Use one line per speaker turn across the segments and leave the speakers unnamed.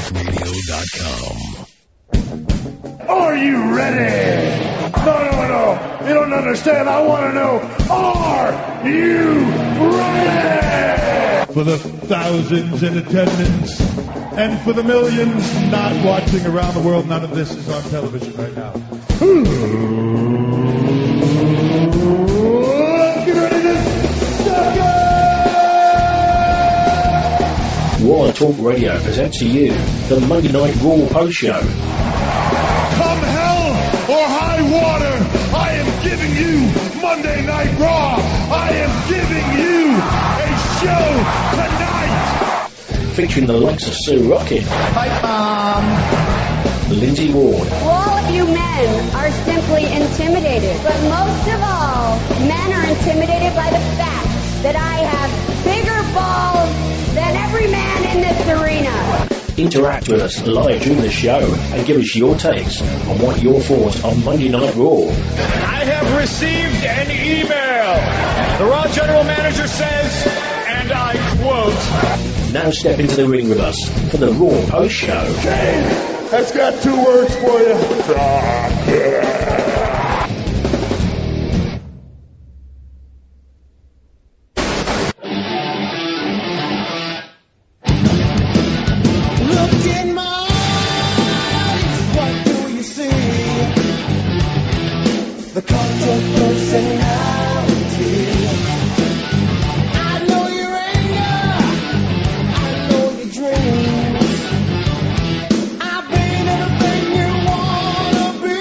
RockRadio.com.
Are you ready? No. You don't understand. I want to know, are you ready?
For the thousands in attendance and for the millions not watching around the world, none of this is on television right now. Let's get ready to suck it!
War Talk Radio presents to you the Monday Night Raw Post Show.
Come hell or high water, I am giving you Monday Night Raw. I am giving you a show tonight.
Featuring the likes of Sue Rocket.
Pipe bomb.
Lindsay Ward.
All of you men are simply intimidated. But most of all, men are intimidated by the fact that I have bigger balls than every man in this arena.
Interact with us live during the show and give us your takes on what your thoughts on Monday Night Raw.
I have received an email. The Raw General Manager says, and I quote,
Now step into the ring with us for the Raw Post Show.
Hey, that's got 2 words for you.
Look in my eyes, what do you see? The controversiality. I know your anger, I know your dreams. I've been everything you wanna be.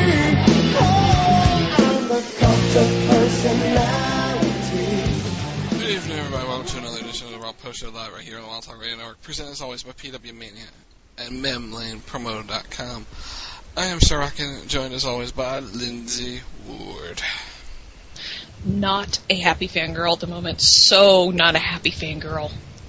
Oh, I'm the controversiality.
Good evening, everybody. Welcome to another edition of the Raw Post Show live right here on the Wild Talk Radio Network. Presented as always by PW Mania and MemLanePromo.com. I am Sir Rockin', joined as always by Lindsay Ward.
Not a happy fangirl at the moment. So not a happy fangirl.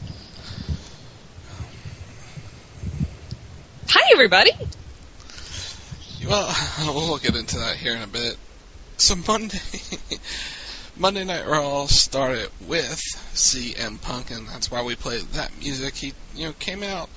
Hi, everybody.
Well, we'll get into that here in a bit. So Monday Night Raw started with CM Punk, and that's why we played that music. He, came out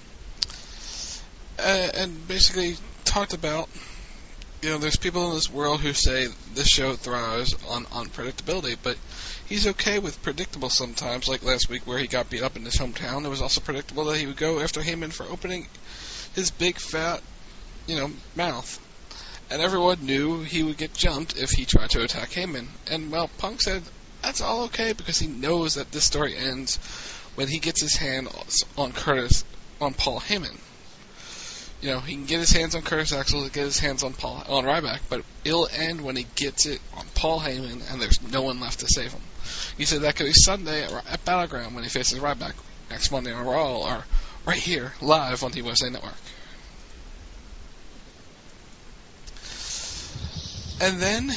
and basically talked about, there's people in this world who say this show thrives on unpredictability, but he's okay with predictable sometimes, like last week where he got beat up in his hometown. It was also predictable that he would go after Heyman for opening his big fat, mouth. And everyone knew he would get jumped if he tried to attack Heyman. And, well, Punk said that's all okay because he knows that this story ends when he gets his hand on Paul Heyman. He can get his hands on Curtis Axel, get his hands on Ryback, but it'll end when he gets it on Paul Heyman and there's no one left to save him. He said that could be Sunday at Battleground when he faces Ryback, next Monday on Raw, or right here, live on the USA Network. And then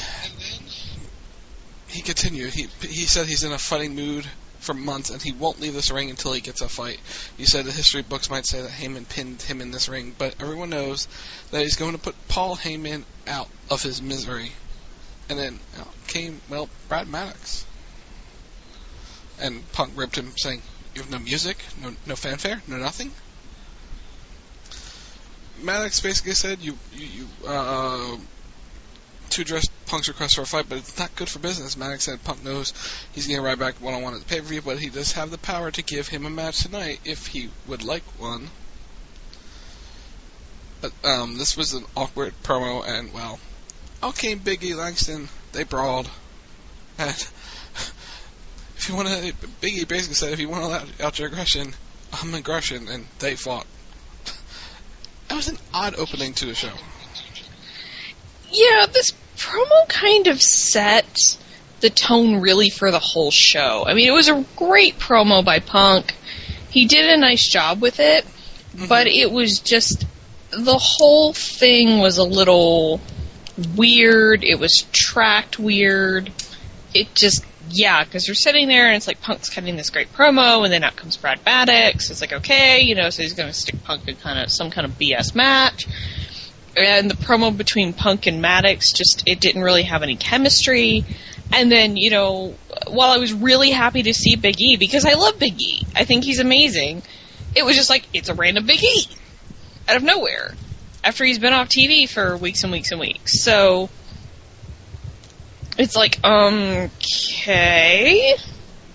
he continued. He said he's in a fighting mood for months, and he won't leave this ring until he gets a fight. He said the history books might say that Heyman pinned him in this ring, but everyone knows that he's going to put Paul Heyman out of his misery. And then came, Brad Maddox. And Punk ripped him, saying, "You have no music, no fanfare, no nothing?" Maddox basically said, to address Punk's request for a fight, but it's not good for business. Maddox said Punk knows he's getting right back one-on-one at the pay-per-view, but he does have the power to give him a match tonight if he would like one. But this was an awkward promo, and, out came Big E Langston. They brawled. And Big E basically said, if you want to let out your aggression, I'm aggression, and they fought. That was an odd opening to the show.
Yeah, this promo kind of set the tone really for the whole show. I mean, it was a great promo by Punk. He did a nice job with it, but it was just, the whole thing was a little weird. It was tracked weird. It just, because you're sitting there and it's like Punk's cutting this great promo, and then out comes Brad Maddox. It's like, okay, so he's going to stick Punk in some kind of BS match. And the promo between Punk and Maddox, it didn't really have any chemistry. And then, while I was really happy to see Big E, because I love Big E, I think he's amazing, it was just like, it's a random Big E. out of nowhere after he's been off TV for weeks and weeks and weeks. So it's like, okay.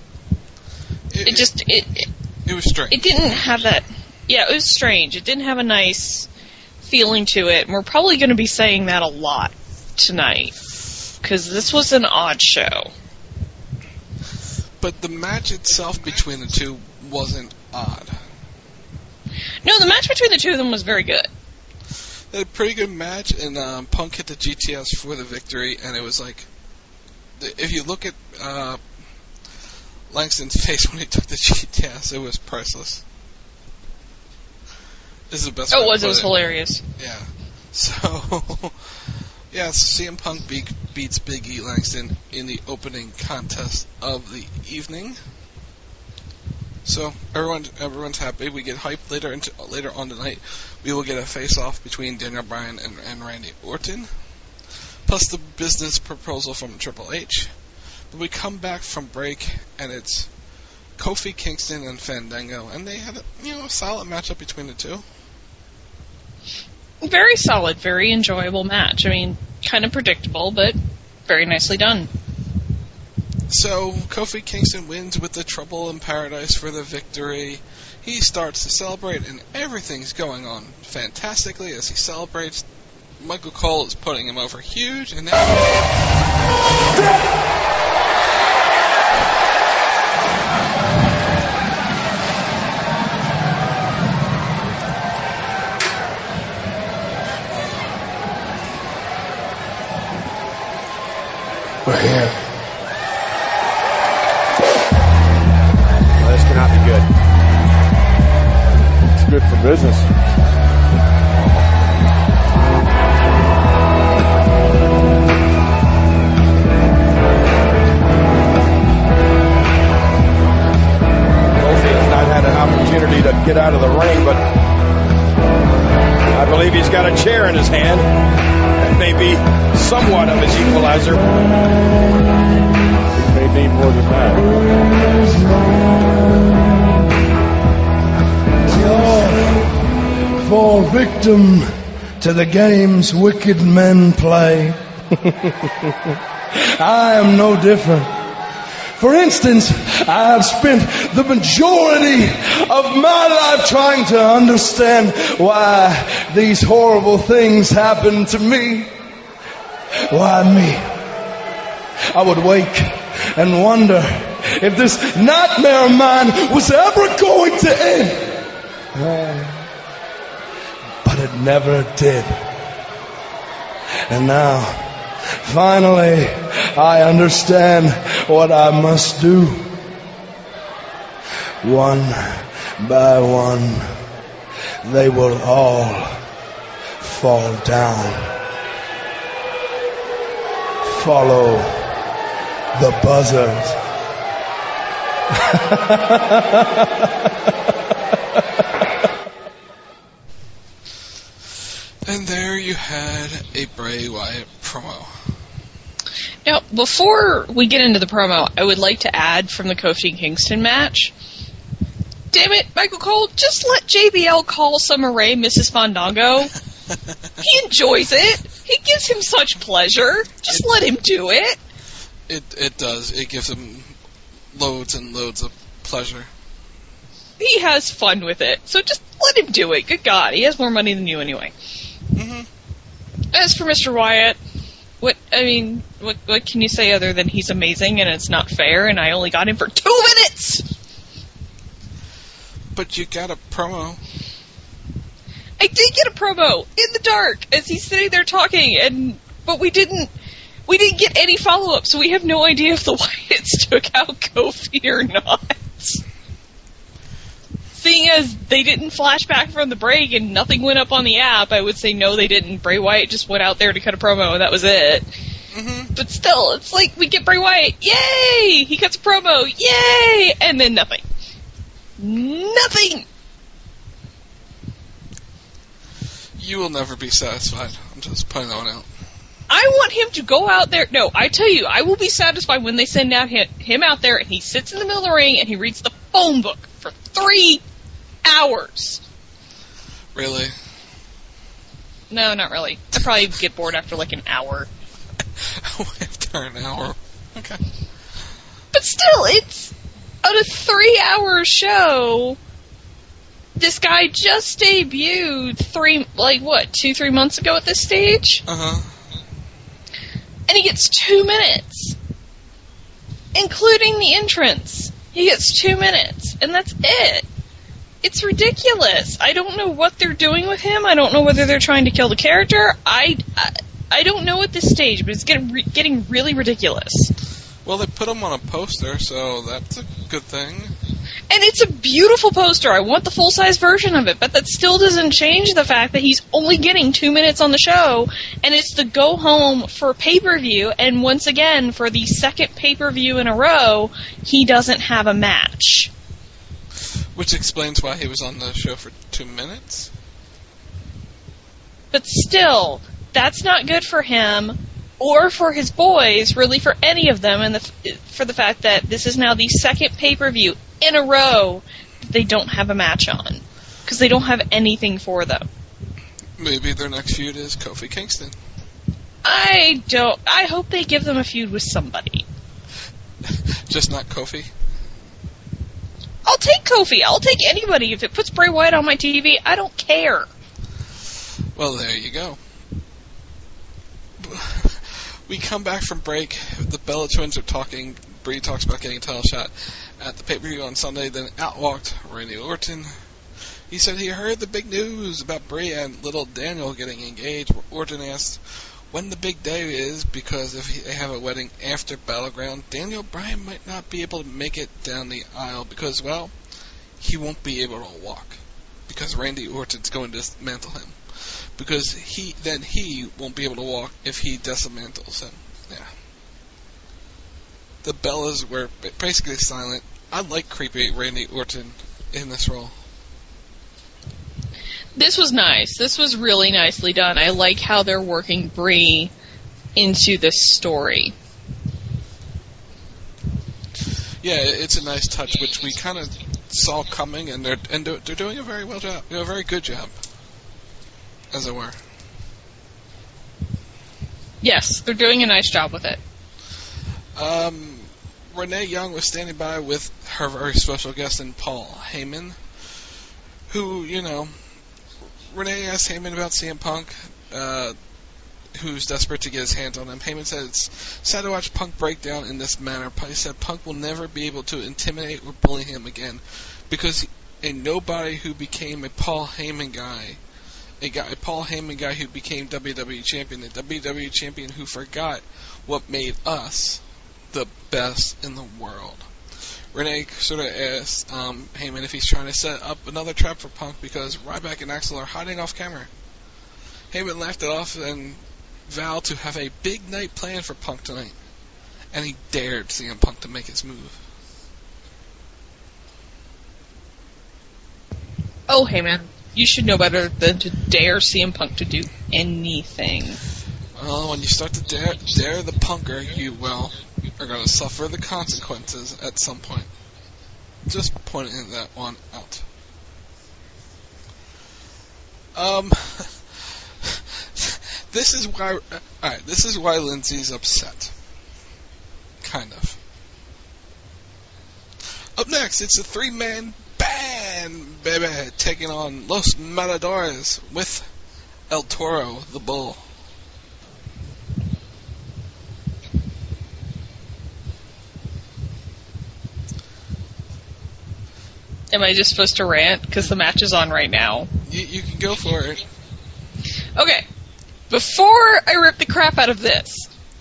It
was strange.
It didn't have that. Yeah, it was strange. It didn't have a nice feeling to it. And we're probably going to be saying that a lot tonight, because this was an odd show.
But the match itself between the two wasn't odd.
No, the match between the two of them was very good.
They had a pretty good match, and Punk hit the GTS for the victory, and it was like, if you look at Langston's face when he took the GTS, it was priceless. This is the best way to put it.
It was hilarious.
Yeah. So, yeah, CM Punk beats Big E Langston in the opening contest of the evening. So everyone's happy. We get hyped later on tonight. We will get a face-off between Daniel Bryan and Randy Orton, plus the business proposal from Triple H. But we come back from break, and it's Kofi Kingston and Fandango, and they had a solid matchup between the two.
Very solid, very enjoyable match. I mean, kind of predictable, but very nicely done.
So, Kofi Kingston wins with the Trouble in Paradise for the victory. He starts to celebrate, and everything's going on fantastically as he celebrates. Michael Cole is putting him over huge, and now...
We're here.
Well, this cannot be good. It's good for business. Kofi has not had an opportunity to get out of the ring, but I believe he's got a chair in his hand. That may be somewhat of his equalizer. He may need more than that.
You'll fall victim to the games wicked men play. I am no different. For instance, I have spent the majority of my life trying to understand why these horrible things happen to me. Why me? I would wake and wonder if this nightmare of mine was ever going to end. But it never did. And now, finally, I understand what I must do. One by one, they will all fall down. Follow the buzzers.
And there you had a Bray Wyatt promo.
Now, before we get into the promo, I would like to add from the Kofi Kingston match, damn it, Michael Cole, just let JBL call Summer Rae Mrs. Fandango. He enjoys it. It gives him such pleasure. Just let him do it.
It does. It gives him loads and loads of pleasure.
He has fun with it. So just let him do it. Good God, he has more money than you anyway.
Mm-hmm.
As for Mr. Wyatt, what can you say other than he's amazing and it's not fair and I only got him for 2 minutes?
But you got a promo.
I did get a promo in the dark as he's sitting there talking, but we didn't get any follow-up, so we have no idea if the Wyatts took out Kofi or not. Seeing as they didn't flash back from the break and nothing went up on the app, I would say no, they didn't. Bray Wyatt just went out there to cut a promo, and that was it. Mm-hmm. But still, it's like we get Bray Wyatt, yay! He cuts a promo, yay! And then nothing. Nothing!
You will never be satisfied. I'm just putting that one out.
I want him to go out there. No, I tell you, I will be satisfied when they send out him out there and he sits in the middle of the ring and he reads the phone book for 3 hours.
Really?
No, not really. I'd probably get bored after like an hour.
After an hour. Okay.
But still, it's on a 3-hour show. This guy just debuted 2-3 months ago at this stage?
Uh-huh.
And he gets 2 minutes. Including the entrance. He gets 2 minutes. And that's it. It's ridiculous. I don't know what they're doing with him. I don't know whether they're trying to kill the character. I don't know at this stage, but it's getting really ridiculous.
Well, they put him on a poster, so that's a good thing.
And it's a beautiful poster. I want the full-size version of it, but that still doesn't change the fact that he's only getting 2 minutes on the show, and it's the go-home for pay-per-view, and once again, for the second pay-per-view in a row, he doesn't have a match.
Which explains why he was on the show for 2 minutes.
But still, that's not good for him, or for his boys, really for any of them, and for the fact that this is now the second pay-per-view in a row that they don't have a match on. Because they don't have anything for them.
Maybe their next feud is Kofi Kingston.
I hope they give them a feud with somebody.
Just not Kofi?
I'll take Kofi. I'll take anybody. If it puts Bray Wyatt on my TV, I don't care.
Well, there you go. We come back from break. The Bella Twins are talking. Brie talks about getting a title shot at the pay-per-view on Sunday. Then out walked Randy Orton. He said he heard the big news about Brie and little Daniel getting engaged. Orton asked when the big day is, because if they have a wedding after Battleground, Daniel Bryan might not be able to make it down the aisle because, well, he won't be able to walk. Because Randy Orton's going to dismantle him. Because he won't be able to walk if he dismantles him. Yeah. The Bellas were basically silent. I like creepy Randy Orton in this role.
This was nice. This was really nicely done. I like how they're working Brie into this story.
Yeah, it's a nice touch, which we kind of saw coming, and they're doing a very well job, a very good job, as it were.
Yes, they're doing a nice job with it.
Renee Young was standing by with her very special guest, Paul Heyman, who, Renee asked Heyman about CM Punk, who's desperate to get his hands on him. Heyman said it's sad to watch Punk break down in this manner. He said Punk will never be able to intimidate or bully him again, because a nobody who became a Paul Heyman guy, a Paul Heyman guy who became WWE champion, a WWE champion who forgot what made us the best in the world. Renee sort of asked Heyman if he's trying to set up another trap for Punk because Ryback and Axel are hiding off camera. Heyman laughed it off and vowed to have a big night planned for Punk tonight. And he dared CM Punk to make his move.
Oh, Heyman, you should know better than to dare CM Punk to do anything.
Well, when you start to dare the punker, you, are going to suffer the consequences at some point. Just pointing that one out. This is why Lindsay's upset. Kind of. Up next, it's a 3-man band, baby, taking on Los Matadores with El Toro, the Bull.
Am I just supposed to rant? Because the match is on right now.
You can go for it.
Okay. Before I rip the crap out of this,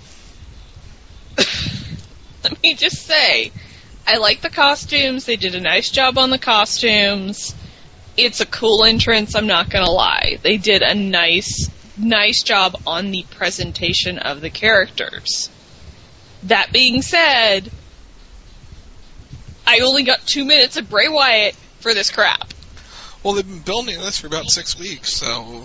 let me just say, I like the costumes. They did a nice job on the costumes. It's a cool entrance, I'm not gonna lie. They did a nice job on the presentation of the characters. That being said, I only got 2 minutes of Bray Wyatt for this crap.
Well, they've been building this for about 6 weeks, so,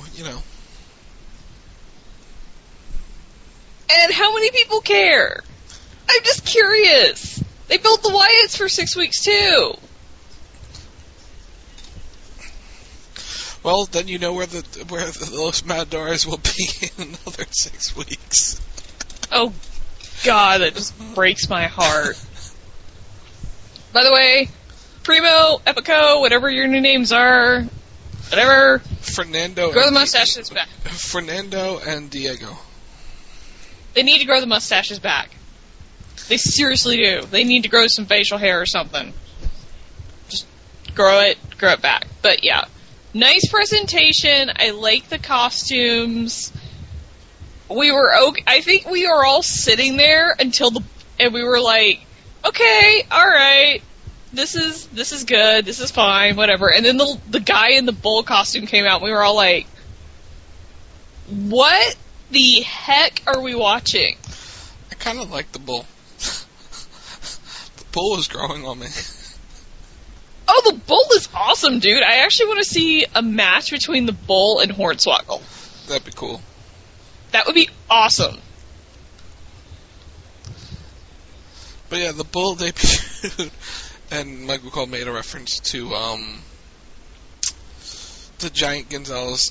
And how many people care? I'm just curious. They built the Wyatts for 6 weeks, too.
Well, then you know where the Los Matadores will be in another 6 weeks.
Oh, God, that just breaks my heart. By the way, Primo, Epico, whatever your new names are, whatever.
Fernando.
Grow the mustaches back.
Fernando and Diego.
They need to grow the mustaches back. They seriously do. They need to grow some facial hair or something. Just grow it back. But yeah, nice presentation. I like the costumes. We were okay. I think we were all sitting there and we were like, okay, all right, this is good, this is fine, whatever. And then the guy in the bull costume came out, and we were all like, what the heck are we watching?
I kind of like the bull. The bull was growing on me.
Oh, the bull is awesome, dude. I actually want to see a match between the bull and Hornswoggle.
That'd be cool.
That would be awesome.
But yeah, the bull debuted, and Michael Cole made a reference to the Giant Gonzalez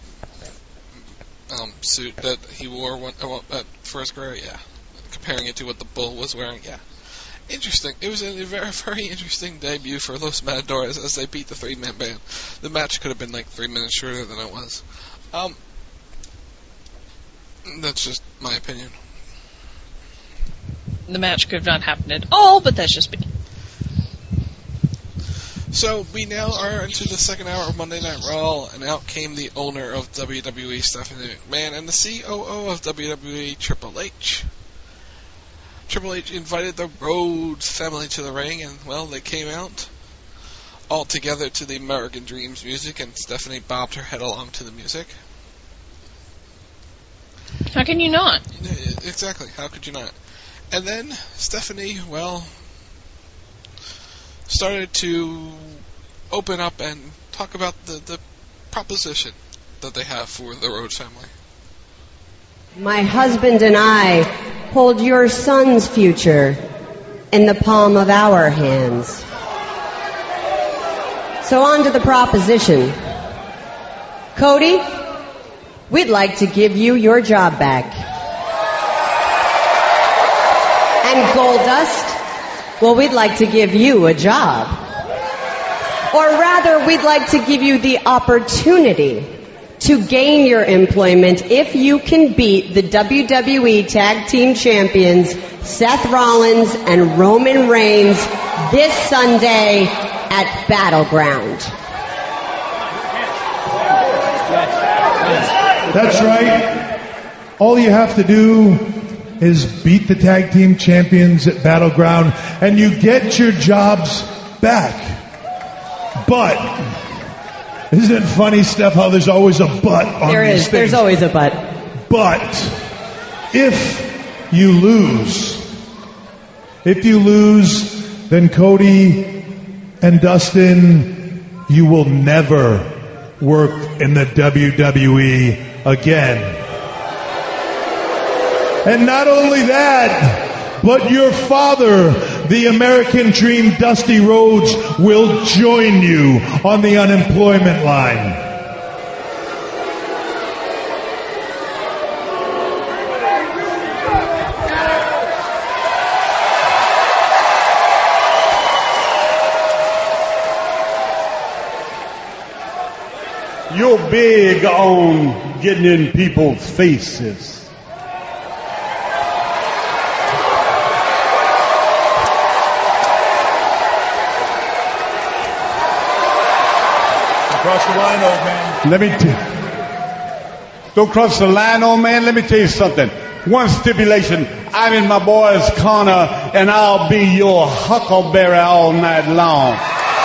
suit that he wore for his career. Yeah, comparing it to what the bull was wearing. Yeah, interesting. It was a very, very interesting debut for Los Matadores as they beat the 3-man band. The match could have been like 3 minutes shorter than it was. That's just my opinion.
The match could have not happened at all, but that's just me.
So we now are into the second hour of Monday Night Raw, and out came the owner of WWE, Stephanie McMahon, and the COO of WWE, Triple H. Triple H invited the Rhodes family to the ring, and, well, they came out all together to the American Dreams music, and Stephanie bobbed her head along to the music.
How can you not?
Exactly, how could you not? And then Stephanie, well, started to open up and talk about the proposition that they have for the Rhodes family.
My husband and I hold your son's future in the palm of our hands. So on to the proposition. Cody, we'd like to give you your job back. And Goldust, well, we'd like to give you a job. Or rather, we'd like to give you the opportunity to gain your employment if you can beat the WWE Tag Team Champions Seth Rollins and Roman Reigns this Sunday at Battleground.
That's right. All you have to do is beat the tag team champions at Battleground and you get your jobs back. But isn't it funny, Steph, how there's always a but on
there
these
is.
things?
There's always a but.
But if you lose, then Cody and Dustin, you will never work in the WWE again. And not only that, but your father, the American Dream Dusty Rhodes, will join you on the unemployment line. You're big on getting in people's faces. Cross the line, old man. Don't cross the line, old man. Let me tell you something. One stipulation. I'm in my boy's corner, and I'll be your huckleberry all night long.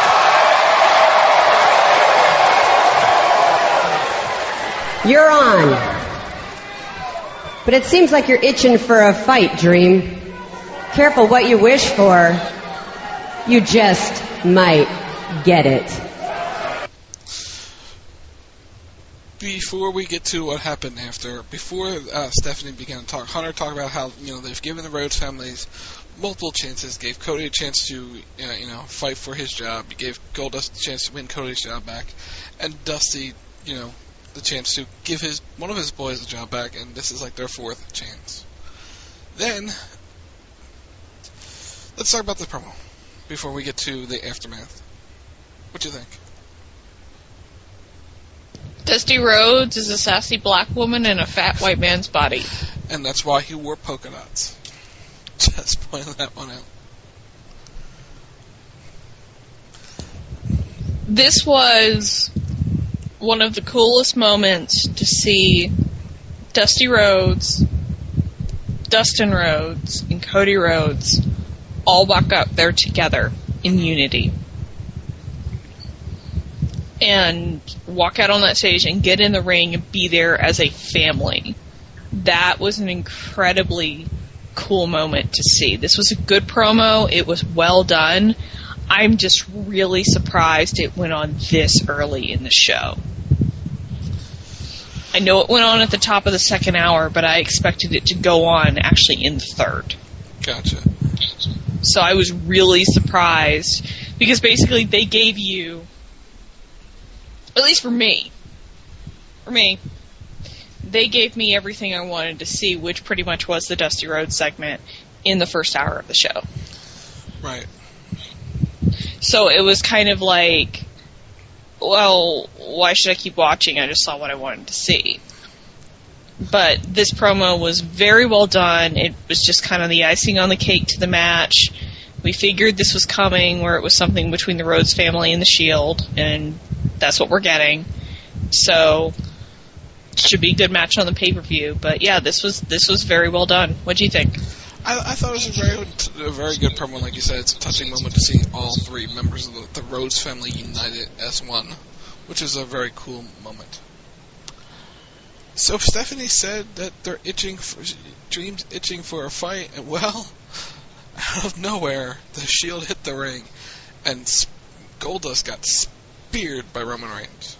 You're on. But it seems like you're itching for a fight, Dream. Careful what you wish for. You just might get it.
before we get to what happened after, before Stephanie began to talk, Hunter talked about how they've given the Rhodes families multiple chances, gave Cody a chance to fight for his job, gave Goldust a chance to win Cody's job back, and Dusty the chance to give one of his boys a job back, and this is like their fourth chance. Then let's talk about the promo before we get to the aftermath. What do you think?
Dusty Rhodes is a sassy black woman in a fat white man's body.
And that's why he wore polka dots. Just pointing that one out.
This was one of the coolest moments to see Dusty Rhodes, Dustin Rhodes, and Cody Rhodes all walk out there together in unity. And walk out on that stage and get in the ring and be there as a family. That was an incredibly cool moment to see. This was a good promo. It was well done. I'm just really surprised it went on this early in the show. I know it went on at the top of the second hour, but I expected it to go on actually in the third.
Gotcha.
So I was really surprised because basically they gave you, at least for me, they gave me everything I wanted to see, which pretty much was the Dusty Rhodes segment in the first hour of the show.
Right.
So it was kind of like, well, why should I keep watching? I just saw what I wanted to see. But this promo was very well done. It was just kind of the icing on the cake to the match. We figured this was coming, where it was something between the Rhodes family and the Shield, and that's what we're getting. So it should be a good match on the pay-per-view. But yeah, this was very well done. What do you think?
I thought it was a very good promo. Like you said, it's a touching moment to see all three members of the Rhodes family united as one, which is a very cool moment. So Stephanie said that they're Dream's itching for a fight, and well, out of nowhere, the Shield hit the ring, and Goldust got speared by Roman Reigns.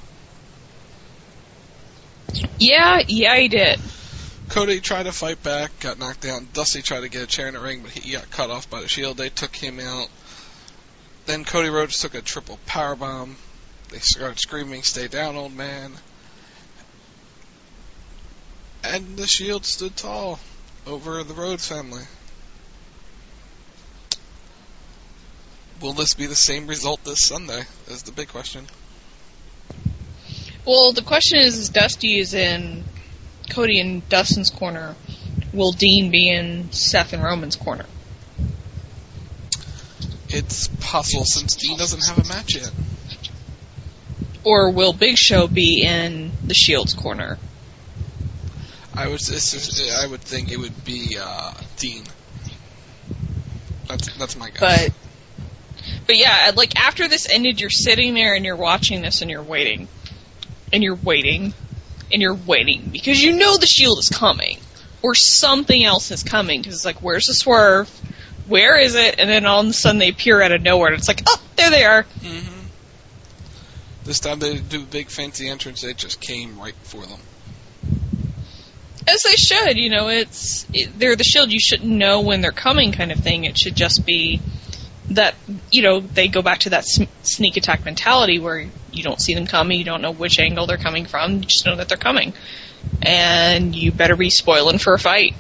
Yeah, he did.
Cody tried to fight back, got knocked down. Dusty tried to get a chair in the ring, but he got cut off by the Shield. They took him out. Then Cody Rhodes took a triple powerbomb. They started screaming, "Stay down, old man." And the Shield stood tall over the Rhodes family. Will this be the same result this Sunday? Is the big question.
Well, the question is Dusty is in Cody and Dustin's corner. Will Dean be in Seth and Roman's corner?
It's possible since Dean doesn't have a match yet.
Or will Big Show be in the Shield's corner?
I would think it would be Dean. That's my guess.
But yeah, like after this ended, you're sitting there and you're watching this and you're waiting. And you're waiting. And you're waiting. Because you know the Shield is coming. Or something else is coming. Because it's like, where's the swerve? Where is it? And then all of a sudden they appear out of nowhere. And it's like, oh, there they are.
Mm-hmm. This time they didn't do a big fancy entrance. They just came right for them.
As they should. You know, they're the Shield. You shouldn't know when they're coming kind of thing. It should just be that, you know, they go back to that sneak attack mentality where you don't see them coming, you don't know which angle they're coming from, you just know that they're coming. And you better be spoiling for a fight.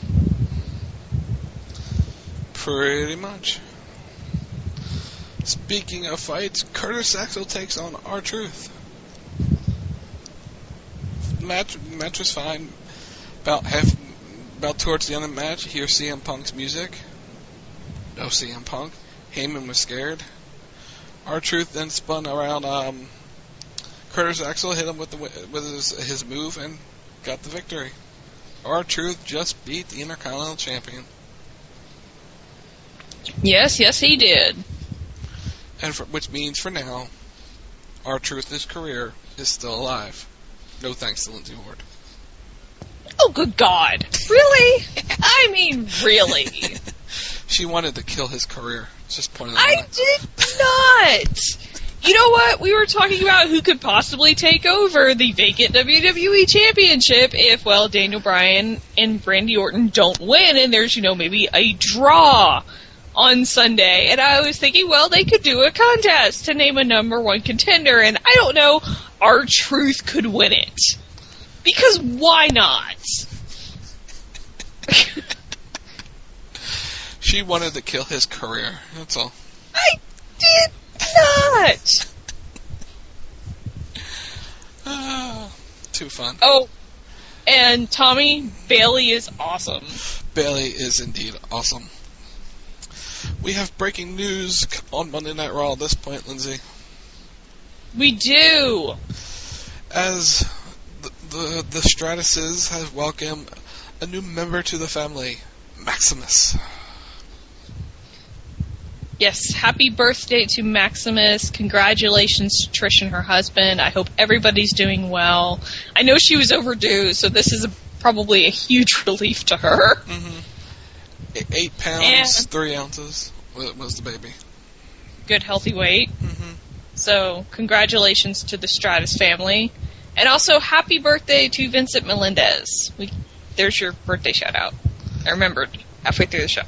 Pretty much. Speaking of fights, Curtis Axel takes on R-Truth. Match was fine. About towards the end of the match, you hear CM Punk's music. No CM Punk. Heyman was scared. R-Truth then spun around Curtis Axel, hit him with his move, and got the victory. R-Truth just beat the Intercontinental Champion.
Yes, he did.
And which means for now, R-Truth's career is still alive. No thanks to Lindsay Ward.
Oh, good God. Really? I mean, really.
She wanted to kill his career. Just pointing
I did not. You know what? We were talking about who could possibly take over the vacant WWE Championship if, well, Daniel Bryan and Randy Orton don't win, and there's, maybe a draw on Sunday. And I was thinking, well, they could do a contest to name a number one contender, and I don't know, R-Truth could win it. Because why not?
She wanted to kill his career, that's all.
I did not!
Too fun.
Oh, and Tommy, Bayley is awesome.
Bayley is indeed awesome. We have breaking news on Monday Night Raw at this point, Lindsay.
We do!
As the Stratuses have welcomed a new member to the family, Maximus.
Yes, happy birthday to Maximus. Congratulations to Trish and her husband. I hope everybody's doing well. I know she was overdue, so this is probably a huge relief to her.
Mm-hmm. 8 pounds, 3 ounces was the baby.
Good, healthy weight.
Mm-hmm.
So, congratulations to the Stratus family. And also, happy birthday to Vincent Melendez. There's your birthday shout-out. I remembered halfway through the show.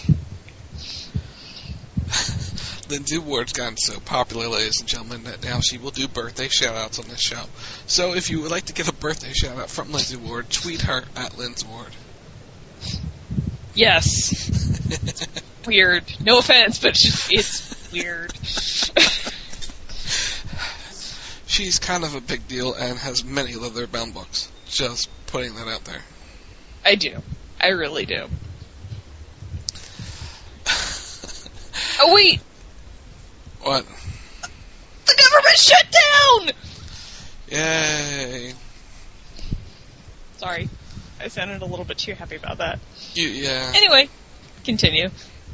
Lindsay Ward's gotten so popular, ladies and gentlemen, that now she will do birthday shout-outs on this show. So if you would like to get a birthday shout-out from Lindsay Ward, tweet her at Lindsay Ward.
Yes. Weird. No offense, but it's weird.
She's kind of a big deal and has many leather-bound books. Just putting that out there.
I do. I really do. Oh, wait!
What?
The government shut down!
Yay.
Sorry. I sounded a little bit too happy about that.
Yeah.
Anyway, continue.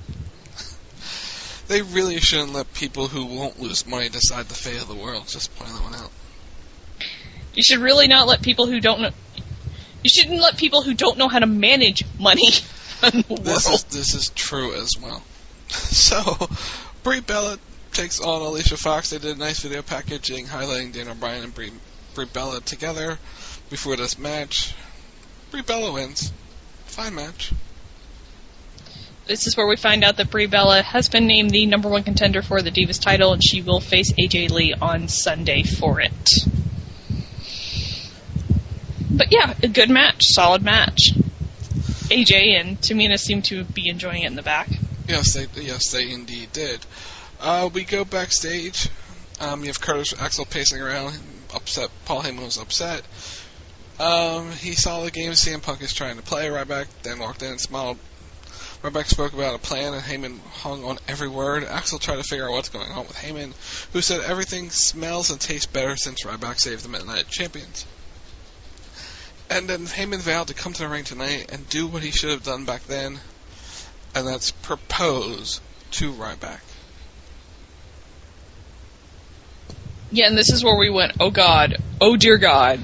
They really shouldn't let people who won't lose money decide the fate of the world. Just pointing that one out.
You should really not let people who don't know... You shouldn't let people who don't know how to manage money run the world.
This is true as well. So, Brie Bella takes on Alicia Fox. They did a nice video packaging highlighting Daniel Bryan and Brie Bella together before this match. Brie Bella wins. Fine match.
This is where we find out that Brie Bella has been named the number one contender for the Divas title, and she will face AJ Lee on Sunday for it. But yeah, a good match. Solid match. AJ and Tamina seem to be enjoying it in the back.
Yes, they indeed did. We go backstage. You have Curtis Axel pacing around, upset. Paul Heyman was upset. He saw the game CM Punk is trying to play. Ryback then walked in and smiled. Ryback spoke about a plan, and Heyman hung on every word. Axel tried to figure out what's going on with Heyman, who said everything smells and tastes better since Ryback saved the Midnight Champions. And then Heyman vowed to come to the ring tonight and do what he should have done back then, and that's propose to Ryback.
Yeah, and this is where we went, oh God, oh dear God.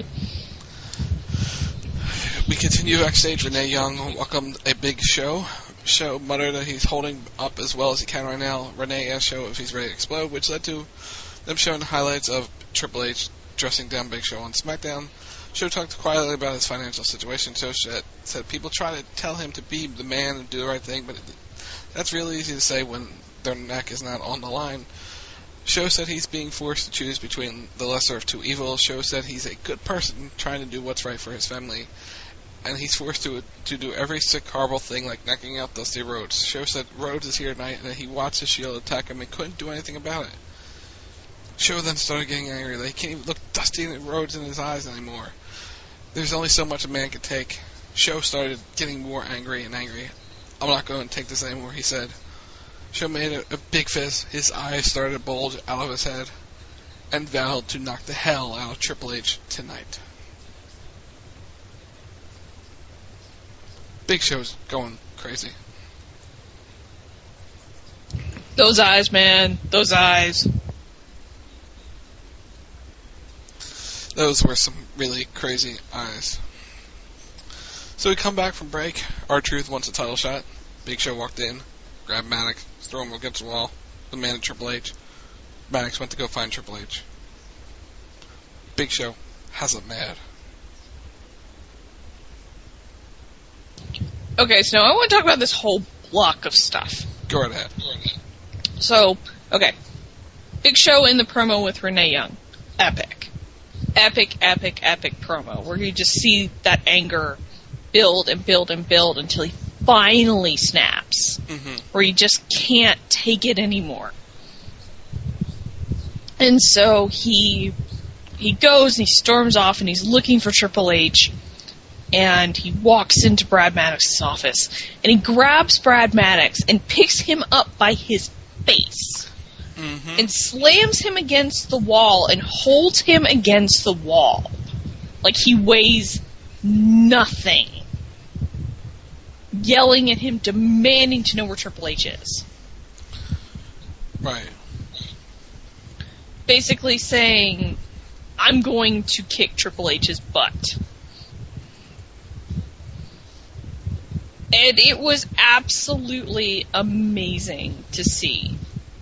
We continue backstage. Renee Young welcomed a Big Show. Show muttered that he's holding up as well as he can right now. Renee asked Show if he's ready to explode, which led to them showing the highlights of Triple H dressing down Big Show on SmackDown. Show talked quietly about his financial situation. Show said people try to tell him to be the man and do the right thing, but that's really easy to say when their neck is not on the line. Show said he's being forced to choose between the lesser of two evils. Show said he's a good person trying to do what's right for his family, and he's forced to do every sick, horrible thing like knocking out Dusty Rhodes. Show said Rhodes is here tonight and that he watched the Shield attack him and couldn't do anything about it. Show then started getting angry that he can't even look Dusty Rhodes in his eyes anymore. There's only so much a man can take. Show started getting more angry and angry. I'm not going to take this anymore, he said. Show made a big fist. His eyes started to bulge out of his head and vowed to knock the hell out of Triple H tonight. Big Show's going crazy.
Those eyes, man. Those eyes.
Those were some really crazy eyes. So we come back from break. R-Truth wants a title shot. Big Show walked in, grabbed Maddox, threw him against the wall. The man at Triple H. Maddox went to go find Triple H. Big Show has him mad.
Okay, so now I want to talk about this whole block of stuff.
Go right ahead.
So, okay. Big Show in the promo with Renee Young. Epic. Epic, epic, epic promo, where you just see that anger build and build and build until he finally snaps.
Mm-hmm.
Where you just can't take it anymore. And so he goes and he storms off and he's looking for Triple H. And he walks into Brad Maddox's office. And he grabs Brad Maddox and picks him up by his face.
Mm-hmm.
And slams him against the wall and holds him against the wall. Like he weighs nothing. Yelling at him, demanding to know where Triple H is.
Right.
Basically saying, I'm going to kick Triple H's butt. And it was absolutely amazing to see.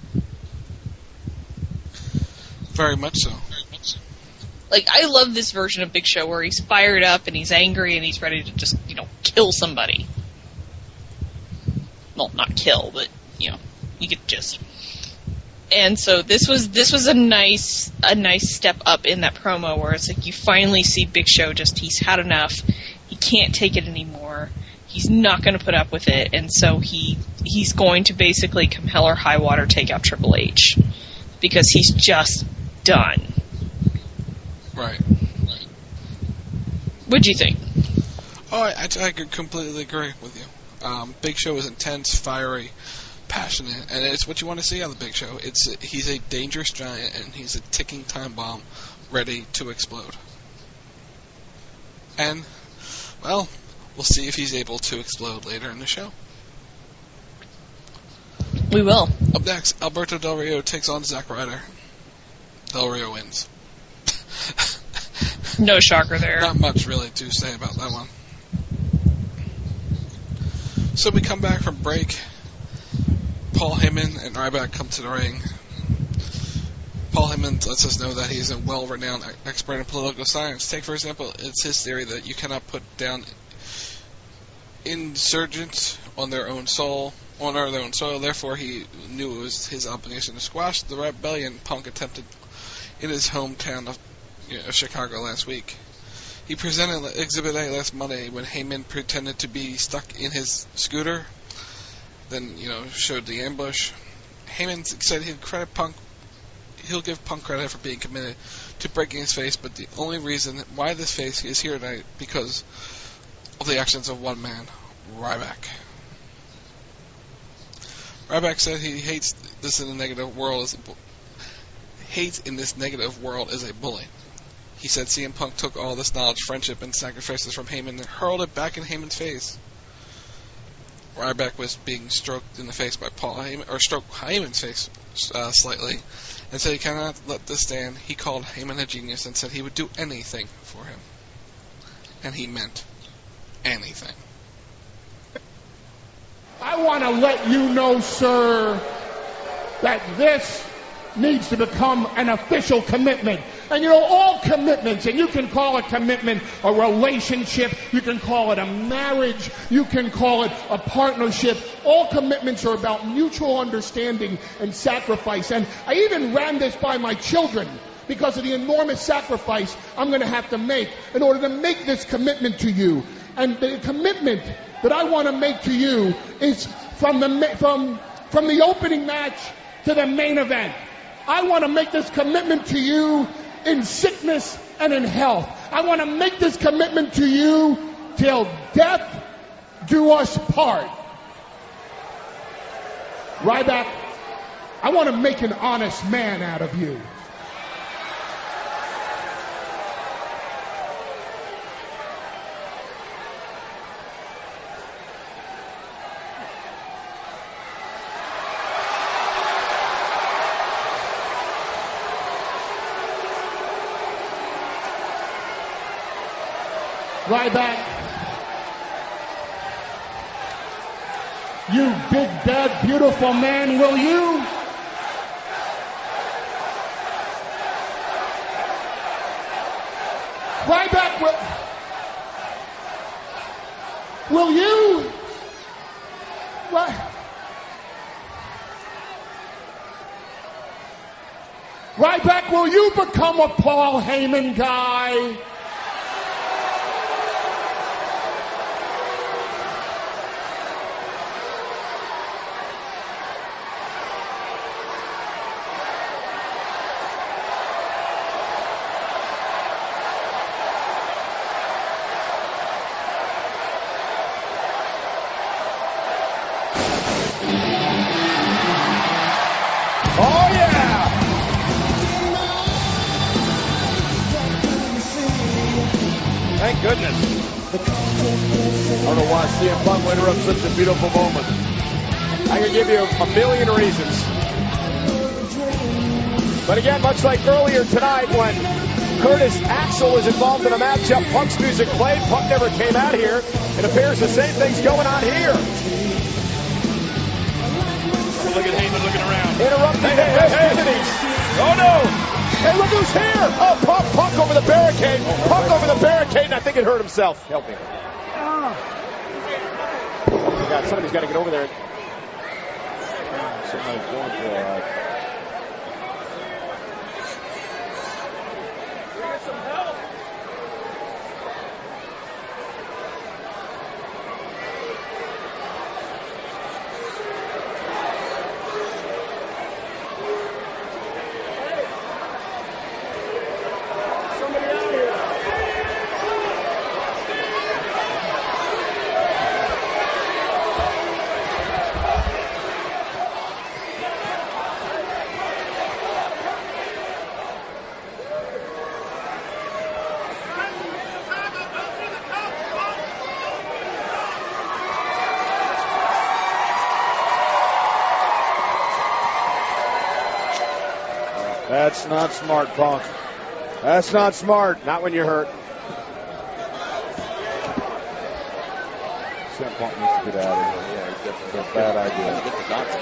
Very much so.
Like, I love this version of Big Show where he's fired up and he's angry and he's ready to just, kill somebody. Well, not kill, but, you get just. And so this was a nice step up in that promo where it's like you finally see Big Show he's had enough. He can't take it anymore. He's not going to put up with it, and so he's going to basically come hell or high water take out Triple H because he's just done.
Right.
What'd you think?
Oh, I completely agree with you. Big Show is intense, fiery, passionate, and it's what you want to see out of the Big Show. He's a dangerous giant, and he's a ticking time bomb ready to explode. And, well, we'll see if he's able to explode later in the show.
We will.
Up next, Alberto Del Rio takes on Zack Ryder. Del Rio wins.
No shocker there.
Not much really to say about that one. So we come back from break. Paul Heyman and Ryback come to the ring. Paul Heyman lets us know that he's a well-renowned expert in political science. Take, for example, it's his theory that you cannot put down insurgents on their own soil. Therefore, he knew it was his obligation to squash the rebellion Punk attempted in his hometown of Chicago last week. He presented Exhibit A last Monday when Heyman pretended to be stuck in his scooter, then, showed the ambush. Heyman said he'll give Punk credit for being committed to breaking his face, but the only reason why this face is here tonight because of the actions of one man, Ryback. Ryback said he hates this in a negative world as a bully. He said CM Punk took all this knowledge, friendship, and sacrifices from Heyman and hurled it back in Heyman's face. Ryback was being stroked in the face by Paul Heyman, or stroked Heyman's face slightly, and said he cannot let this stand. He called Heyman a genius and said he would do anything for him. And he meant anything.
I want to let you know, sir, that this needs to become an official commitment. And all commitments, and you can call a commitment a relationship, you can call it a marriage, you can call it a partnership. All commitments are about mutual understanding and sacrifice. And I even ran this by my children because of the enormous sacrifice I'm going to have to make in order to make this commitment to you. And the commitment that I want to make to you is from the opening match to the main event. I want to make this commitment to you in sickness and in health. I want to make this commitment to you till death do us part. Ryback, I want to make an honest man out of you. Ryback, you big, bad, beautiful man, will you? Ryback will you? Ryback, will you become a Paul Heyman guy?
Thank goodness. I don't know why CM Punk would interrupt such a beautiful moment. I could give you a million reasons. But again, much like earlier tonight when Curtis Axel was involved in a matchup, Punk's music played, Punk never came out here. It appears the same thing's going on here.
Look at Heyman looking around.
Interrupting the festivities. Oh no! Hey, look who's here! Oh, Punk over the barricade. Punk over the barricade, and I think it hurt himself. Help me. Oh my God, somebody's got to get over there. Somebody's going for it. Get some help. That's not smart, Punk. That's not smart. Not when you're hurt. CM Punk needs to get out of here. Yeah, it's a bad idea. Get the doctor.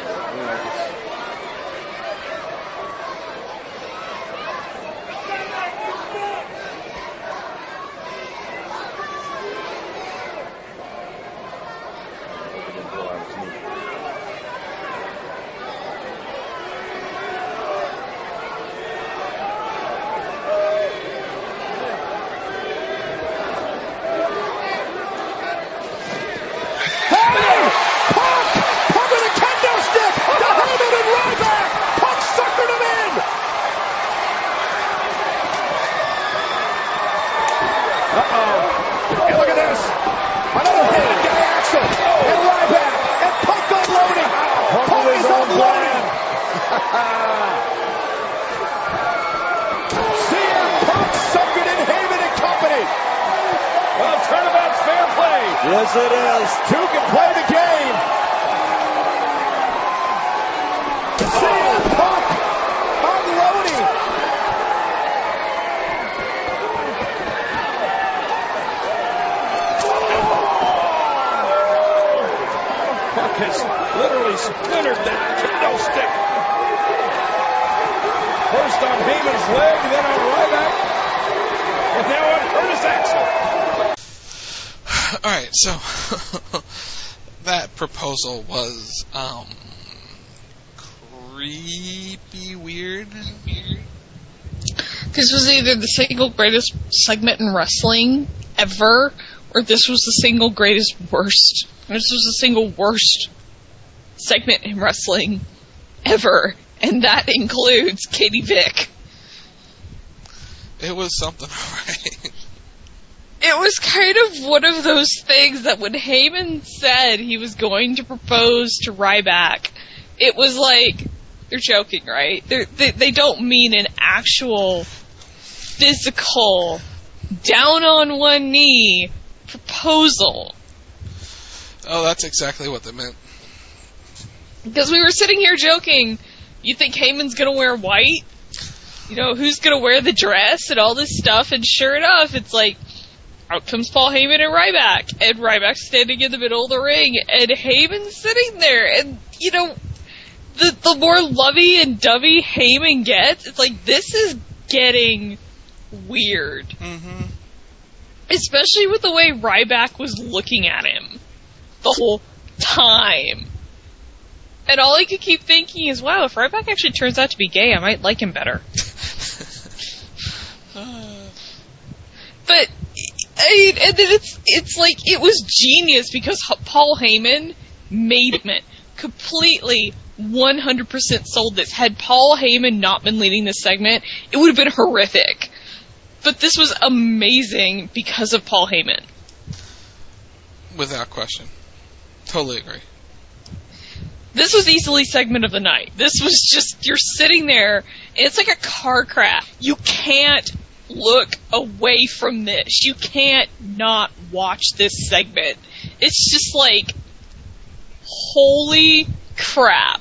Yes, it is. Two can play the game. CM Punk unloading. Punk has literally splintered that kendo stick. First on Heyman's leg, then on Ryback, and now on Curtis Axel.
Alright, so that proposal was creepy weird.
This was either the single greatest segment in wrestling ever, or this was the single greatest worst. This was the single worst segment in wrestling ever, and that includes Katie Vick.
It was something, alright.
It was kind of one of those things that when Heyman said he was going to propose to Ryback, it was like, they're joking, right? They don't mean an actual physical, down on one knee proposal.
Oh, that's exactly what they meant.
Because we were sitting here joking, you think Heyman's gonna wear white? You know, who's gonna wear the dress and all this stuff? And sure enough, it's like, out comes Paul Heyman and Ryback, and Ryback's standing in the middle of the ring, and Heyman's sitting there, and, you know, the more lovey and dovey Heyman gets, it's like, this is getting weird.
Mm-hmm.
Especially with the way Ryback was looking at him the whole time. And all I could keep thinking is, wow, if Ryback actually turns out to be gay, I might like him better. But, I mean, and then it's like, it was genius because Paul Heyman made it completely 100% sold this. Had Paul Heyman not been leading this segment, it would have been horrific. But this was amazing because of Paul Heyman.
Without question. Totally agree.
This was easily segment of the night. This was just, you're sitting there, and it's like a car crash. You can't look away from this. You can't not watch this segment. It's just like, holy crap.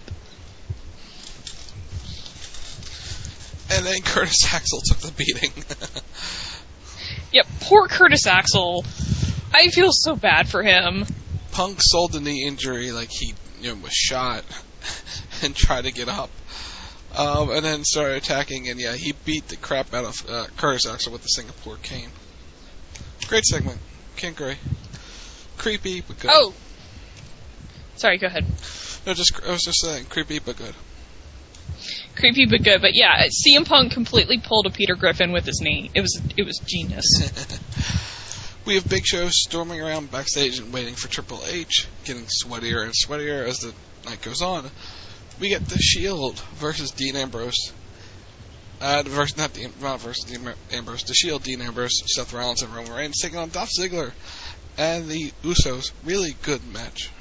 And then Curtis Axel took the beating.
Yep, poor Curtis Axel. I feel so bad for him.
Punk sold the knee injury like he was shot and tried to get up. And then started attacking, and yeah, he beat the crap out of Curtis Axel with the Singapore cane. Great segment. Can't agree. Creepy, but good.
Oh! Sorry, go ahead.
No, I was just saying, creepy, but good.
Creepy, but good. But yeah, CM Punk completely pulled a Peter Griffin with his knee. It was genius.
We have Big Show storming around backstage and waiting for Triple H, getting sweatier and sweatier as the night goes on. We get The Shield versus Dean Ambrose. Not versus Dean Ambrose. The Shield, Dean Ambrose, Seth Rollins, and Roman Reigns taking on Dolph Ziggler and the Usos. Really good match.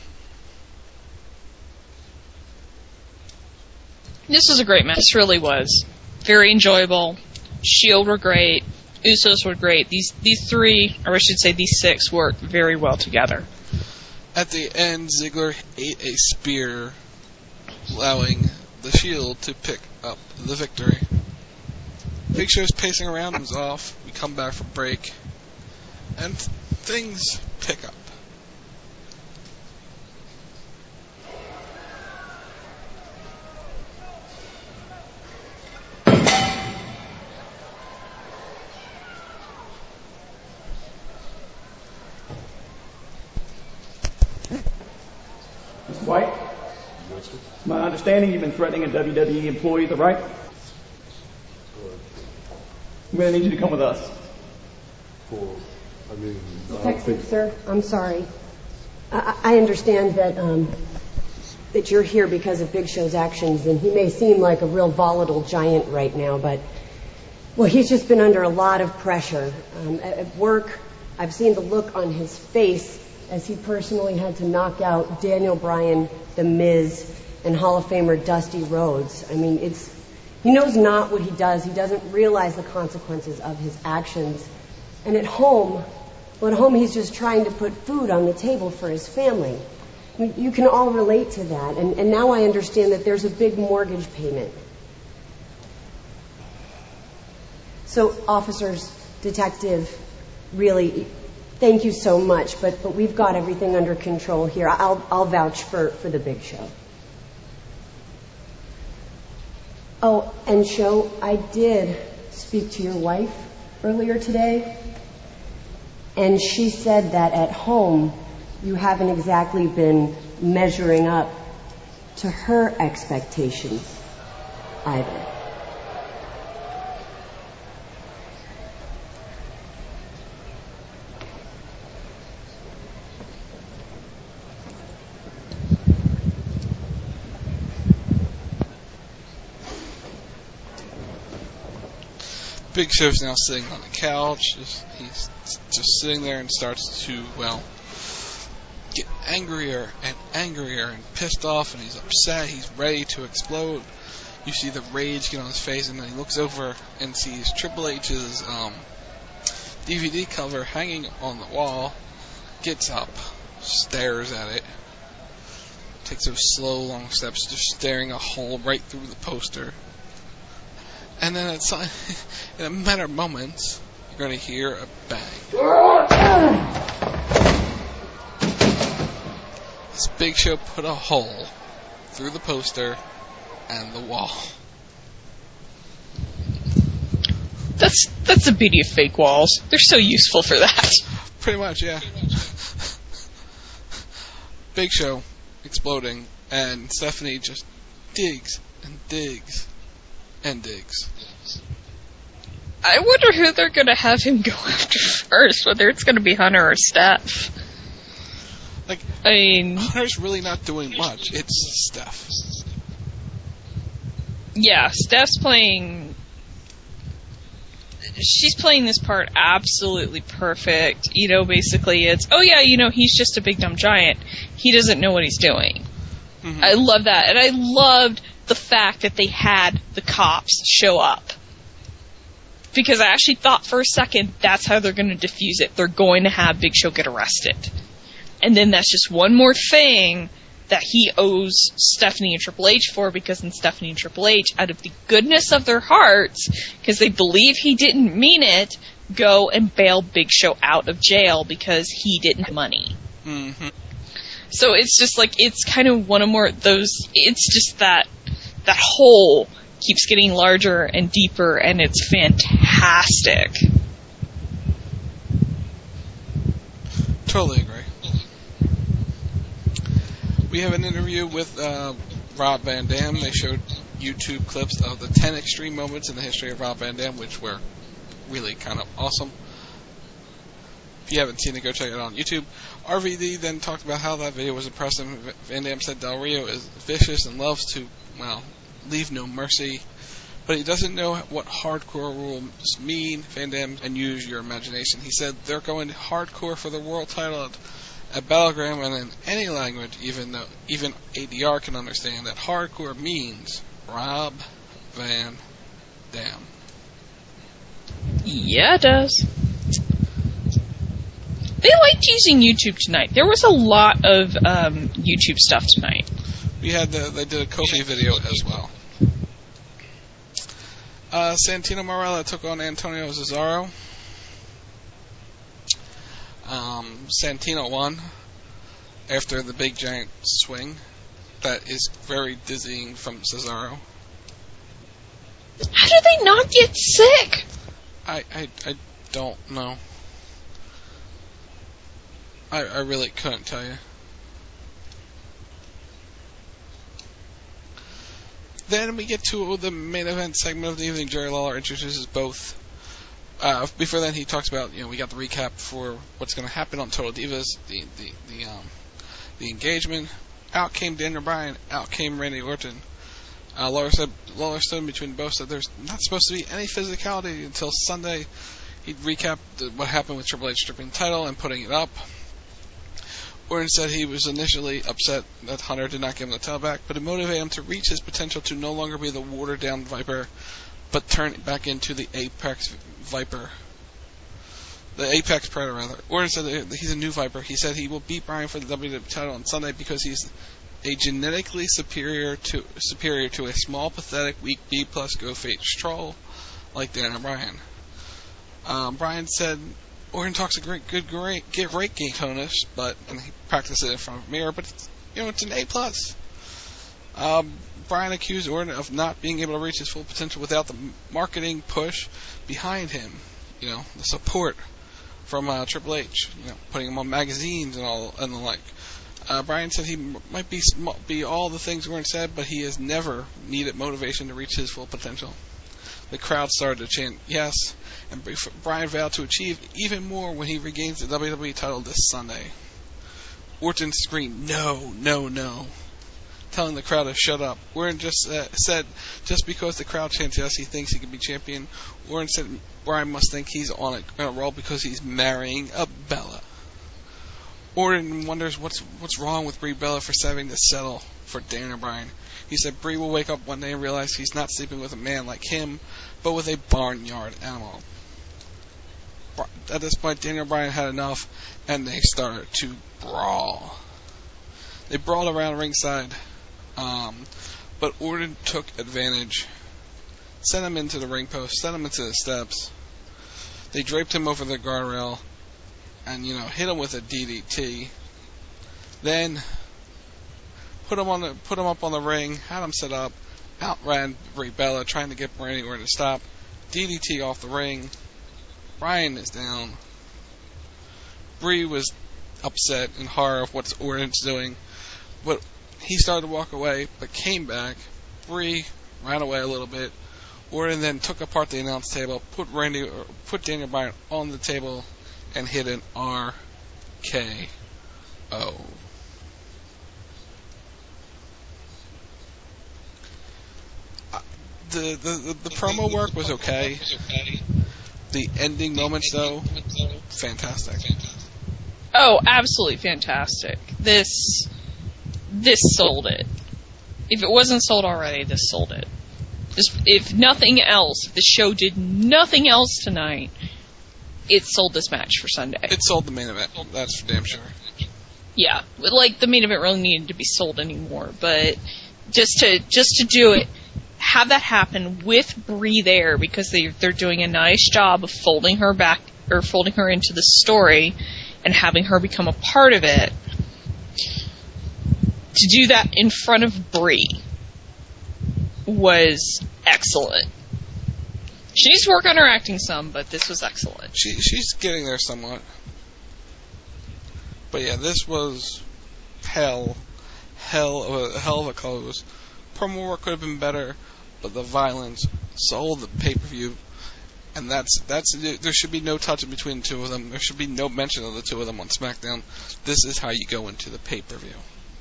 This was a great match. This really was. Very enjoyable. Shield were great. Usos were great. These three, or I should say these six, worked very well together.
At the end, Ziggler ate a spear, allowing the Shield to pick up the victory. Big Show's pacing around, comes off. We come back from break, and things pick up.
White, it's my understanding you've been threatening a WWE employee, is that right? I'm going to need you to come with us.
Detective, sir, I'm sorry. I understand that you're here because of Big Show's actions, and he may seem like a real volatile giant right now, but, well, he's just been under a lot of pressure. At work, I've seen the look on his face as he personally had to knock out Daniel Bryan, The Miz, and Hall of Famer Dusty Rhodes. I mean, he knows not what he does. He doesn't realize the consequences of his actions. And at home he's just trying to put food on the table for his family. I mean, you can all relate to that. And now I understand that there's a big mortgage payment. So, officers, detective, really, thank you so much, but we've got everything under control here. I'll vouch for the Big Show. Oh, and Show, I did speak to your wife earlier today, and she said that at home you haven't exactly been measuring up to her expectations either.
Big Show's now sitting on the couch. He's just sitting there and starts to, get angrier and angrier and pissed off, and he's upset. He's ready to explode. You see the rage get on his face, and then he looks over and sees Triple H's DVD cover hanging on the wall. Gets up, stares at it, takes those slow, long steps, just staring a hole right through the poster. And then in a matter of moments, you're going to hear a bang. This Big Show put a hole through the poster and the wall.
That's That's the beauty of fake walls. They're so useful for that.
Pretty much, yeah. Big Show exploding, and Stephanie just digs and digs and digs.
I wonder who they're going to have him go after first, whether it's going to be Hunter or Steph.
Like,
I mean,
Hunter's really not doing much. It's Steph.
Yeah, Steph's playing... She's playing this part absolutely perfect. You know, basically it's, oh yeah, you know, he's just a big dumb giant. He doesn't know what he's doing. Mm-hmm. I love that. And I loved the fact that they had the cops show up. Because I actually thought for a second that's how they're going to defuse it. They're going to have Big Show get arrested. And then that's just one more thing that he owes Stephanie and Triple H for, because then Stephanie and Triple H, out of the goodness of their hearts, because they believe he didn't mean it, go and bail Big Show out of jail because he didn't have money.
Mm-hmm.
So it's just like, it's kind of one of more those, it's just that hole keeps getting larger and deeper, and it's fantastic.
Totally agree. We have an interview with Rob Van Dam. They showed YouTube clips of the 10 extreme moments in the history of Rob Van Dam, which were really kind of awesome. If you haven't seen it, go check it out on YouTube. RVD then talked about how that video was impressive. Van Dam said Del Rio is vicious and loves to, well, leave no mercy. But he doesn't know what hardcore rules mean, Van Dam, and use your imagination. He said they're going hardcore for the world title at Battleground, and in any language, even ADR can understand that hardcore means Rob Van Dam.
Yeah, it does. They liked using YouTube tonight. There was a lot of YouTube stuff tonight.
They did a Kofi video as well. Santino Marella took on Antonio Cesaro. Santino won after the big giant swing that is very dizzying from Cesaro.
How do they not get sick?
I don't know. I really couldn't tell you. Then we get to the main event segment of the evening. Jerry Lawler introduces both. Before then, he talks about, we got the recap for what's going to happen on Total Divas, the engagement. Out came Daniel Bryan. Out came Randy Orton. Lawler stood in between both. Said there's not supposed to be any physicality until Sunday. He recapped what happened with Triple H stripping the title and putting it up. Orton said he was initially upset that Hunter did not give him the title back, but it motivated him to reach his potential to no longer be the watered-down Viper, but turn it back into the Apex Viper. The Apex Predator, rather. Orton said that he's a new Viper. He said he will beat Bryan for the WWE title on Sunday because he's a genetically superior to a small, pathetic, weak B-plus go-face troll like Daniel Bryan. Bryan said Orton talks a great game tonus, and he practices it in front of a mirror, but it's an A+. Bryan accused Orton of not being able to reach his full potential without the marketing push behind him. The support from Triple H, putting him on magazines and the like. Bryan said he might be all the things Orton said, but he has never needed motivation to reach his full potential. The crowd started to chant yes, and Bryan vowed to achieve even more when he regains the WWE title this Sunday. Orton screamed, "No, no, no," telling the crowd to shut up. Orton just said just because the crowd chants yes, he thinks he can be champion. Orton said Bryan must think he's on a roll because he's marrying a Bella. Orton wonders what's wrong with Brie Bella for having to settle for Daniel Bryan. He said Brie will wake up one day and realize he's not sleeping with a man like him, but with a barnyard animal. At this point, Daniel Bryan had enough, and they started to brawl. They brawled around ringside, but Orton took advantage, sent him into the ring post, sent him into the steps. They draped him over the guardrail, and hit him with a DDT. Then put him up on the ring, had him set up, outran Brie Bella, trying to get Randy Orton to stop. DDT off the ring. Bryan is down. Brie was upset in horror of what Orton's doing. But he started to walk away, but came back. Brie ran away a little bit. Orton then took apart the announce table, put Daniel Bryan on the table, and hit an RKO. The promo work was okay. The ending moments, though, fantastic.
Oh, absolutely fantastic. This sold it. If it wasn't sold already, this sold it. Just, if nothing else, if the show did nothing else tonight, it sold this match for Sunday.
It sold the main event. That's for damn sure.
Yeah, like the main event really needed to be sold anymore, but just to do it, have that happen with Brie there, because they're doing a nice job of folding her back, or folding her into the story and having her become a part of it. To do that in front of Brie was excellent. She needs to work on her acting some, but this was excellent.
She's getting there somewhat. But yeah, this was hell of a close. Promo work could have been better, but the violence sold the pay-per-view, and that's there should be no touch between the two of them. There should be no mention of the two of them on SmackDown. This is how you go into the pay-per-view.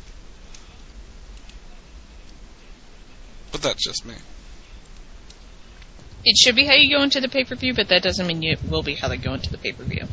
But that's just me.
It should be how you go into the pay-per-view, but that doesn't mean it will be how they go into the pay-per-view.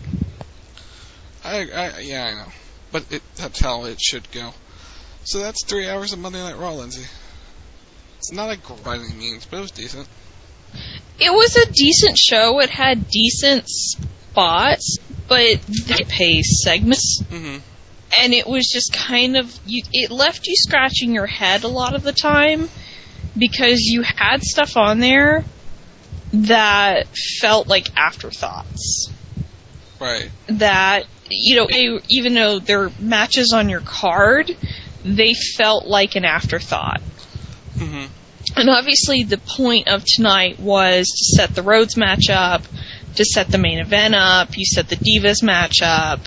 Yeah, I know. But that's how it should go. So that's 3 hours of Monday Night Raw, Lindsay. It's not by any means, but it was decent.
It was a decent show. It had decent spots, but they pay segments.
Mm-hmm.
And it was just kind of... it left you scratching your head a lot of the time, because you had stuff on there that felt like afterthoughts.
Right.
That, even though they're matches on your card, they felt like an afterthought.
Mm-hmm.
And obviously the point of tonight was to set the Rhodes match up, to set the main event up, you set the Divas match up,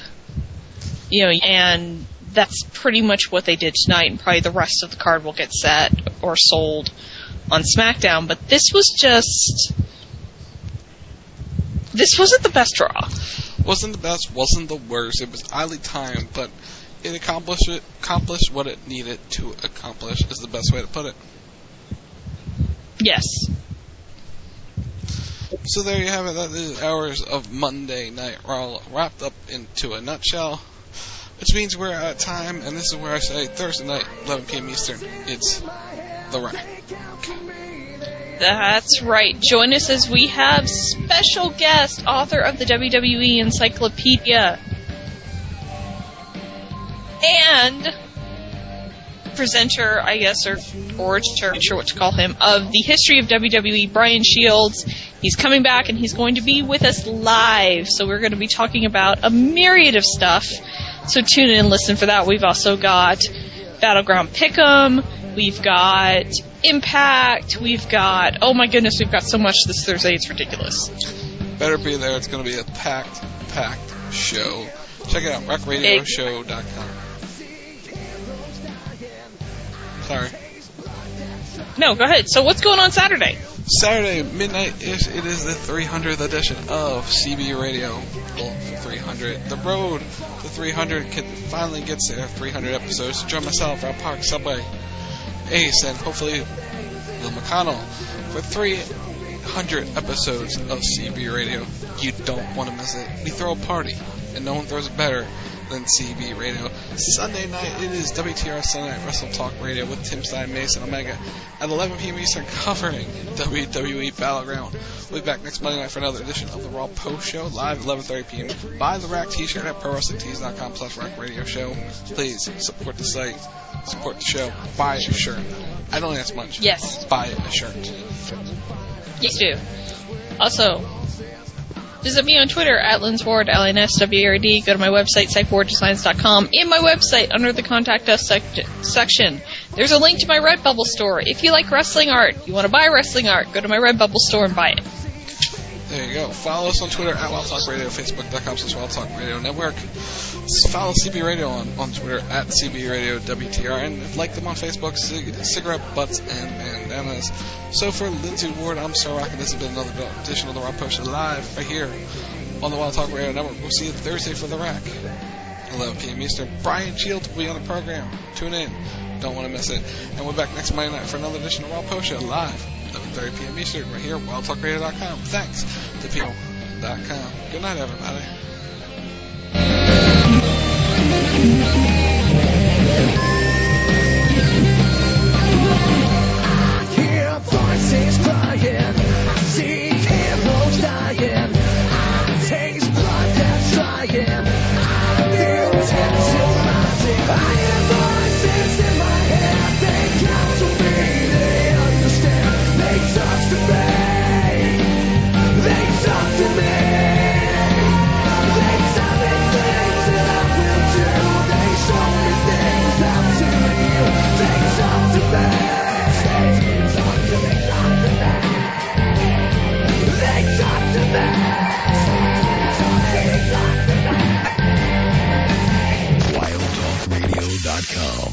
and that's pretty much what they did tonight, and probably the rest of the card will get set or sold on SmackDown. But this wasn't the best draw.
Wasn't the best, wasn't the worst. It was highly timed, but it accomplished what it needed to accomplish, is the best way to put it.
Yes.
So there you have it. That is hours of Monday Night Raw wrapped up into a nutshell, which means we're out of time, and this is where I say Thursday night, 11 p.m. Eastern, it's The Rack.
That's right. Join us as we have special guest, author of the WWE Encyclopedia, and presenter, I guess, or orator, not sure what to call him, of the history of WWE, Brian Shields. He's coming back, and he's going to be with us live, so we're going to be talking about a myriad of stuff. So tune in and listen for that. We've also got Battleground Pick'em, we've got Impact, we've got, oh my goodness, we've got so much this Thursday, it's ridiculous.
Better be there. It's going to be a packed show. Check it out, RackRadioShow.com. Sorry.
No, go ahead. So what's going on Saturday?
Saturday, midnight-ish, it is the 300th edition of CB Radio. Well, 300. The road to 300 finally gets there. 300 episodes. Join myself, Rob Park, Subway, Ace, and hopefully Will McConnell for 300 episodes of CB Radio. You don't want to miss it. We throw a party, and no one throws it better than CB Radio. Sunday night, it is WTR Sunday Night Wrestle Talk Radio with Tim Stein, Mason Omega at 11 p.m. Eastern, covering WWE Battleground. We'll be back next Monday night for another edition of the Raw Post Show, live at 11:30 p.m. Buy the Rack t-shirt at ProWrestlingTees.com/Rack Radio Show. Please support the site, support the show, buy a shirt. I don't ask much.
Yes.
Buy a shirt.
Yes, do. Also, visit me on Twitter at LinsWard, LNSWRD. Go to my website, SiteForwardDesigns.com. In my website, under the Contact Us section, there's a link to my Redbubble store. If you like wrestling art, you want to buy wrestling art, go to my Redbubble store and buy it.
show. Follow us on Twitter at Wild Talk Radio, Facebook.com/Wild Talk Radio Network. Follow CB Radio on Twitter at CB Radio WTR, and like them on Facebook, Cigarette Butts and Bandanas. So for Lindsay Ward, I'm Sir Rock, and this has been another edition of the Raw Post Show live right here on the Wild Talk Radio Network. We'll see you Thursday for the Rack. 11 p.m. Eastern. Brian Shields will be on the program. Tune in. Don't want to miss it. And we're back next Monday night for another edition of Raw Post Show live, 11:30 p.m. Eastern, right here at WildTalkRadio.com. Thanks to people.com. Good night, everybody.
I hear voices crying, I see heroes dying, I taste blood that's trying, I feel tension rising. I hear voices in my head, they come to me, they understand, they talk to me, they talk to me, they tell me things that I will do, they show me things I'm doing you, they talk to me.
WildTalkRadio.com